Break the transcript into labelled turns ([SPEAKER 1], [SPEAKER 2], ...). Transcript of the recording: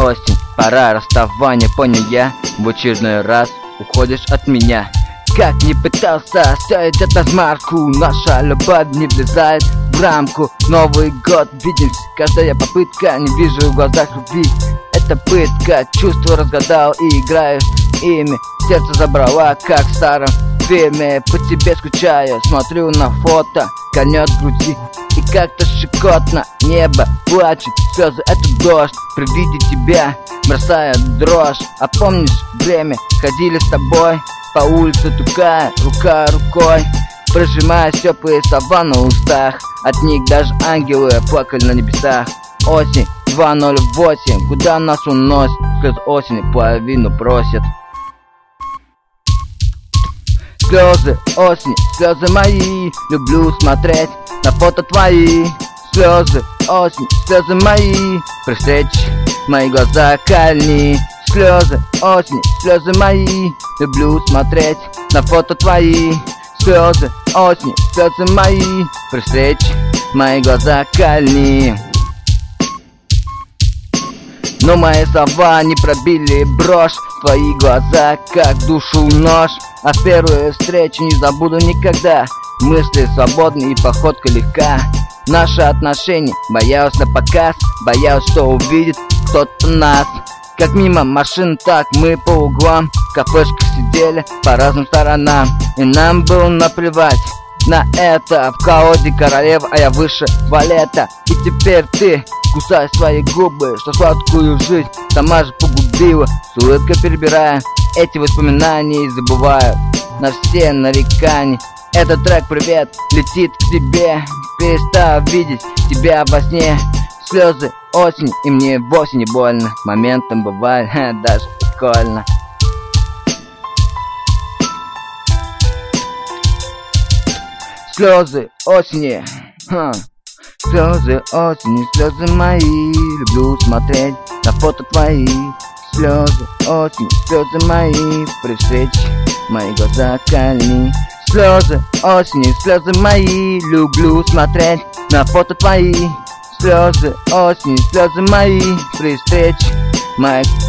[SPEAKER 1] осень, пора расставания, понял я. В очередной раз уходишь от меня. Как не пытался оставить это смарку, наша любовь не влезает в рамку. Новый год, видимся, каждая попытка, не вижу в глазах любви. Это пытка, чувства разгадал и играю ими. Сердце забрала, как в старом фильме. По тебе скучаю, смотрю на фото, конет в груди. И как-то щекотно, небо плачет, слезы это дождь. При виде тебя бросает дрожь. А помнишь время, ходили с тобой по улице тукая, рука рукой, прижимая теплые слова на устах. От них даже ангелы плакали на небесах. Осень 2:08, куда нас уносит? Слезы осени половину просят. Слезы осени, слезы мои, люблю смотреть на фото твои. Слезы осени, слезы мои, при встрече мои глаза кальни. Слезы осени, слезы мои, люблю смотреть на фото твои. Слезы осени, слезы мои, при встрече мои глаза кальни. Но мои слова не пробили брошь, твои глаза как душу нож. А первую встречу не забуду никогда. Мысли свободны и походка легка. Наши отношения боялась на показ, боялась, что увидит кто-то нас. Как мимо машин, так мы по углам в кафешках сидели по разным сторонам. И нам было наплевать на это. В колоде королева, а я выше валета. И теперь ты кусай свои губы, что сладкую жизнь сама же погубила. С улыбкой перебирая эти воспоминания и забываю на все нарекания. Этот трек «Привет» летит к тебе. Перестал видеть тебя во сне. Слезы осень, и мне вовсе не больно. Моментом бывает даже прикольно. Слезы осени, слезы осени, слезы мои, люблю смотреть на фото твои. Слезы осени, слезы мои, при встрече мои глаза кальни. Слезы осени, слезы мои, люблю смотреть на фото твои. Слезы осени, слезы мои, при встрече мои